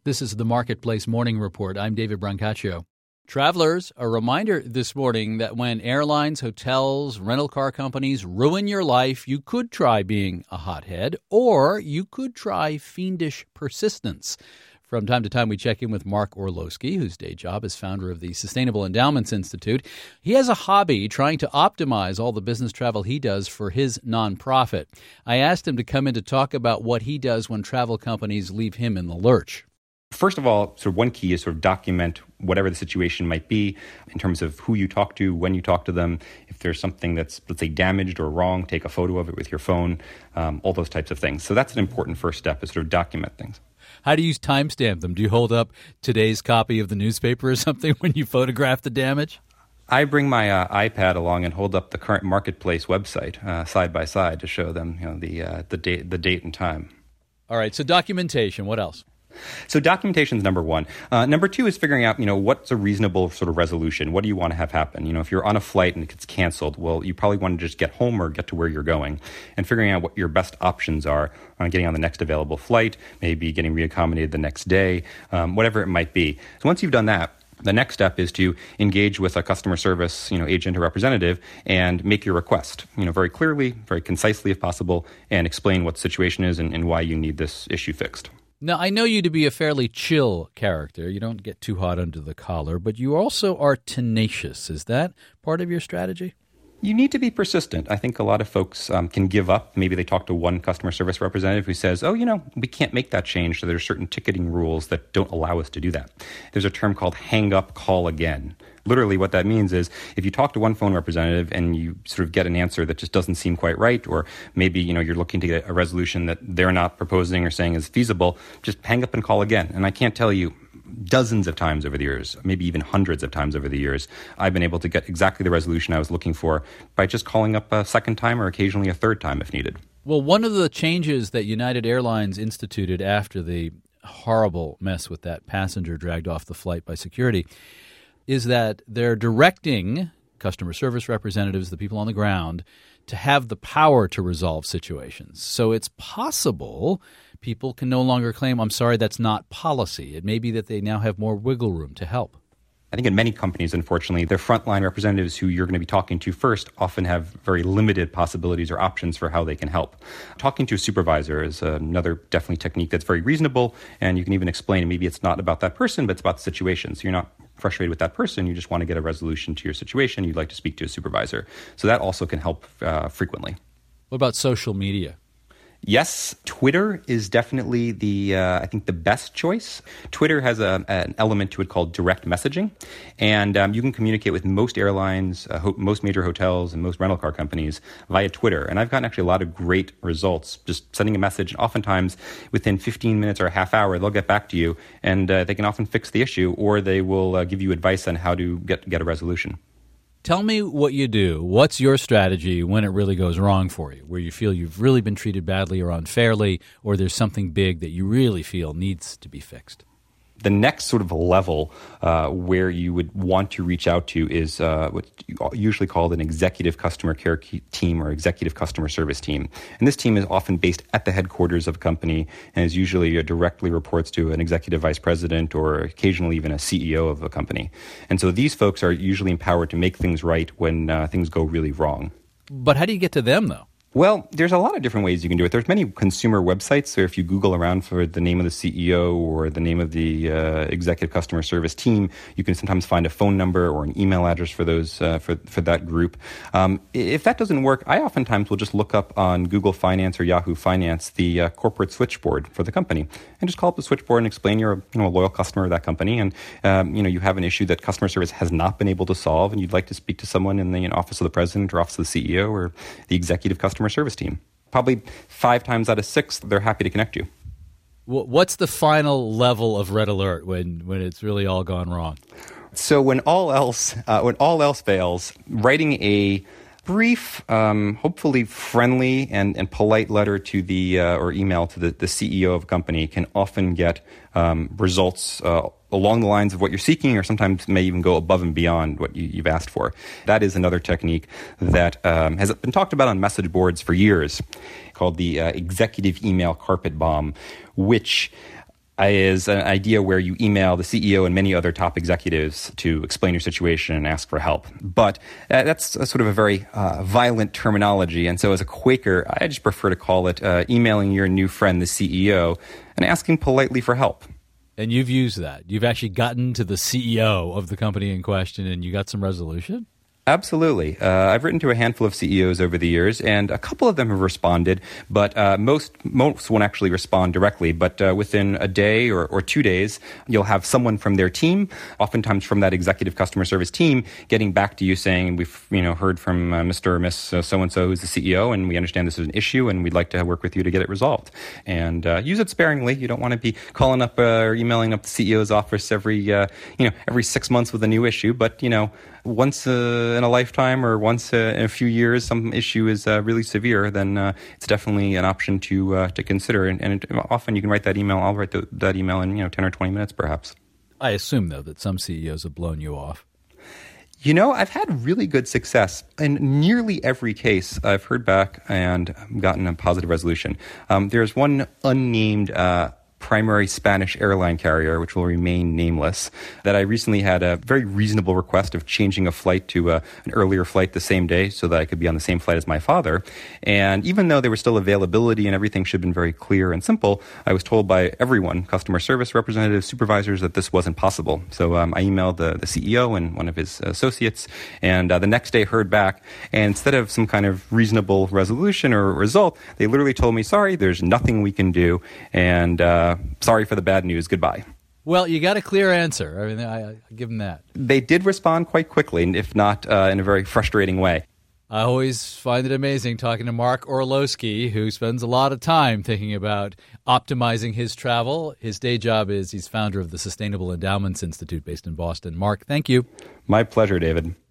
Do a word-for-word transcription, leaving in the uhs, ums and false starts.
This is the Marketplace Morning Report. I'm David Brancaccio. Travelers, a reminder this morning that when airlines, hotels, rental car companies ruin your life, you could try being a hothead, or you could try fiendish persistence. From time to time, we check in with Mark Orlowski, whose day job is founder of the Sustainable Endowments Institute. He has a hobby trying to optimize all the business travel he does for his nonprofit. I asked him to come in to talk about what he does when travel companies leave him in the lurch. First of all, sort of one key is sort of document whatever the situation might be in terms of who you talk to, when you talk to them. If there's something that's, let's say, damaged or wrong, take a photo of it with your phone, um, all those types of things. So that's an important first step, is sort of document things. How do you timestamp them? Do you hold up today's copy of the newspaper or something when you photograph the damage? I bring my uh, iPad along and hold up the current Marketplace website uh, side by side to show them, you know, the uh, the date, the date and time. All right. So documentation. What else? So documentation is number one. Uh, number two is figuring out, you know, what's a reasonable sort of resolution. What do you want to have happen? You know, if you're on a flight and it gets canceled, well, you probably want to just get home or get to where you're going, and figuring out what your best options are on getting on the next available flight, maybe getting reaccommodated the next day, um, whatever it might be. So once you've done that, the next step is to engage with a customer service, you know, agent or representative and make your request, you know, very clearly, very concisely if possible, and explain what the situation is and, and why you need this issue fixed. Now, I know you to be a fairly chill character. You don't get too hot under the collar, but you also are tenacious. Is that part of your strategy? You need to be persistent. I think a lot of folks um, can give up. Maybe they talk to one customer service representative who says, oh, you know, we can't make that change. So there's certain ticketing rules that don't allow us to do that. There's a term called hang up, call again. Literally what that means is if you talk to one phone representative and you sort of get an answer that just doesn't seem quite right, or maybe, you know, you're looking to get a resolution that they're not proposing or saying is feasible, just hang up and call again. And I can't tell you dozens of times over the years, maybe even hundreds of times over the years, I've been able to get exactly the resolution I was looking for by just calling up a second time or occasionally a third time if needed. Well, one of the changes that United Airlines instituted after the horrible mess with that passenger dragged off the flight by security is that they're directing customer service representatives, the people on the ground, to have the power to resolve situations. So it's possible people can no longer claim, I'm sorry, that's not policy. It may be that they now have more wiggle room to help. I think in many companies, unfortunately, their frontline representatives who you're going to be talking to first often have very limited possibilities or options for how they can help. Talking to a supervisor is another definitely technique that's very reasonable, and you can even explain maybe it's not about that person, but it's about the situation. So you're not frustrated with that person, you just want to get a resolution to your situation, you'd like to speak to a supervisor. So that also can help uh, frequently. What about social media? Yes, Twitter is definitely the, uh, I think, the best choice. Twitter has a, an element to it called direct messaging, and um, you can communicate with most airlines, uh, ho- most major hotels, and most rental car companies via Twitter. And I've gotten actually a lot of great results just sending a message. Oftentimes, within fifteen minutes or a half hour, they'll get back to you, and uh, they can often fix the issue, or they will uh, give you advice on how to get get a resolution. Tell me what you do. What's your strategy when it really goes wrong for you, where you feel you've really been treated badly or unfairly, or there's something big that you really feel needs to be fixed? The next sort of level uh, where you would want to reach out to is uh, what's usually called an executive customer care team or executive customer service team. And this team is often based at the headquarters of a company and is usually uh, directly reports to an executive vice president or occasionally even a C E O of a company. And so these folks are usually empowered to make things right when uh, things go really wrong. But how do you get to them, though? Well, there's a lot of different ways you can do it. There's many consumer websites. So if you Google around for the name of the C E O or the name of the uh, executive customer service team, you can sometimes find a phone number or an email address for those uh, for for that group. Um, if that doesn't work, I oftentimes will just look up on Google Finance or Yahoo Finance the uh, corporate switchboard for the company and just call up the switchboard and explain you're a, you know, a loyal customer of that company and um, you know you have an issue that customer service has not been able to solve and you'd like to speak to someone in the you know, office of the president or office of the C E O or the executive customer service team. Probably five times out of six, they're happy to connect you. What's the final level of red alert when, when it's really all gone wrong? So when all else uh, when all else fails, writing a brief, um, hopefully friendly and, and polite letter to the uh, or email to the, the C E O of a company can often get um, results uh, along the lines of what you're seeking, or sometimes may even go above and beyond what you, you've asked for. That is another technique that um, has been talked about on message boards for years, called the uh, executive email carpet bomb, which is an idea where you email the C E O and many other top executives to explain your situation and ask for help. But uh, that's a sort of a very uh, violent terminology. And so as a Quaker, I just prefer to call it uh, emailing your new friend, the C E O, and asking politely for help. And you've used that. You've actually gotten to the C E O of the company in question and you got some resolution? Absolutely. Uh, I've written to a handful of C E Os over the years, and a couple of them have responded, but uh, most most won't actually respond directly. But uh, within a day or, or two days, you'll have someone from their team, oftentimes from that executive customer service team, getting back to you saying, we've you know heard from uh, Mister or Miss So-and-so who's the C E O, and we understand this is an issue, and we'd like to work with you to get it resolved. And uh, use it sparingly. You don't want to be calling up uh, or emailing up the C E O's office every uh, you know every six months with a new issue, but you know. Once uh, in a lifetime or once uh, in a few years, some issue is uh, really severe, then uh, it's definitely an option to uh, to consider. And, and it, often you can write that email. I'll write the, that email in you know ten or twenty minutes, perhaps. I assume, though, that some C E Os have blown you off. You know, I've had really good success. In nearly every case, I've heard back and gotten a positive resolution. Um, there's one unnamed uh primary Spanish airline carrier, which will remain nameless, that I recently had a very reasonable request of changing a flight to a, an earlier flight the same day so that I could be on the same flight as my father. And even though there was still availability and everything should have been very clear and simple, I was told by everyone, customer service representatives, supervisors, that this wasn't possible. So um, I emailed the, the C E O and one of his associates, and uh, the next day heard back, and instead of some kind of reasonable resolution or result, they literally told me, sorry, there's nothing we can do, and uh, sorry for the bad news. Goodbye. Well, you got a clear answer. I mean, I, I give them that. They did respond quite quickly, if not uh, in a very frustrating way. I always find it amazing talking to Mark Orlowski, who spends a lot of time thinking about optimizing his travel. His day job is he's founder of the Sustainable Endowments Institute based in Boston. Mark, thank you. My pleasure, David.